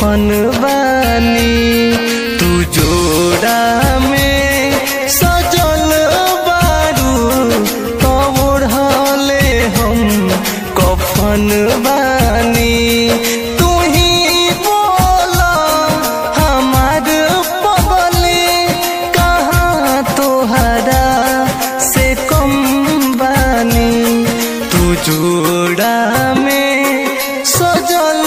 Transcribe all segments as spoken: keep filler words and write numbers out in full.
कफन बानी तू जोड़ा में सजल बारू तो ओढ़ले हम कफन बानी तू ही बोला हमार पगले कहाँ तोहरा से कम बानी तू जोड़ा में सजल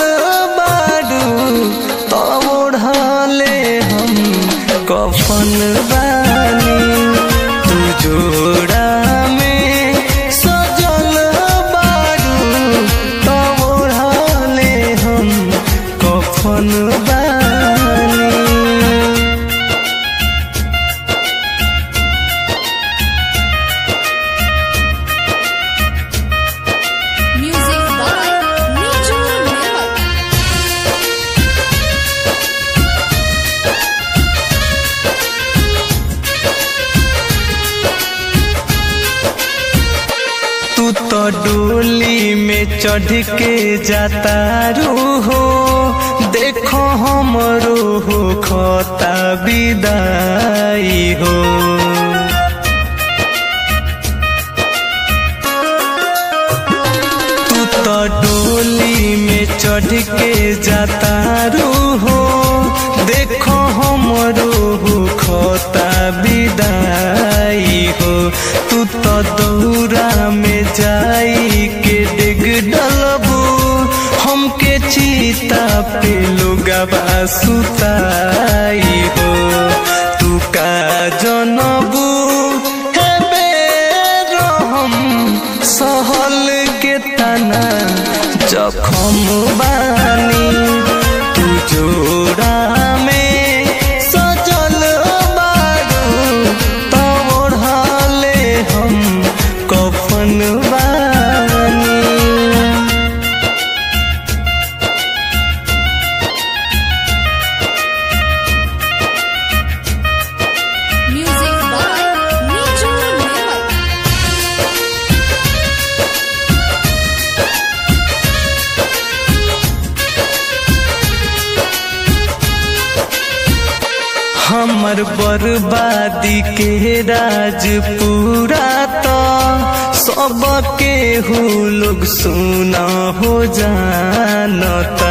तो ओढ़ले हम कफन बानी तू जोड़ा में सजल बारू तो ओढ़ले हम कफन बानी। तू तो डोली में चढ़ के जाता रू हो देखो हमरो हो खोता विदाई हो तू तो डोली में चढ़ के जाता रू हो देखो हमरो हो खोता विदाई हो तू तो दौरा में जाई के डिग डलबू हमके चीता पे लोगवा सुताई हो तू का जनबू है बेरहम सहल के तना जखम बानी तू जोड़ा में सजल बारू तो ओढ़ले हम कफन बानी। हमर बर्बादी के राज पूरा तो सबके हो लोग सुना हो जानता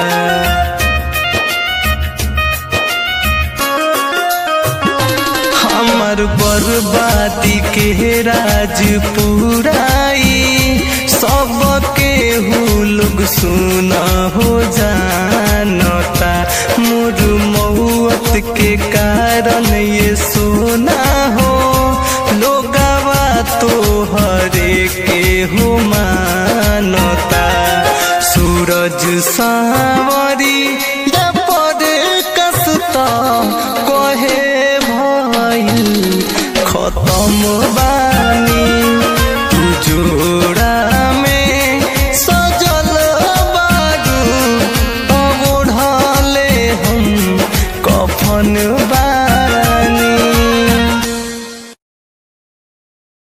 हमर बर्बादी के राज पूराई सबके हो लोग सुना हो जानता मोर मौत के कारण ये सोना हो लोगवा तो हरे के हो मानता सूरज सांवरी या पर कसता कहे भइल खत्म बानी तू जोड़ा में सजल बारू तो ओढ़ले हम कफन बा।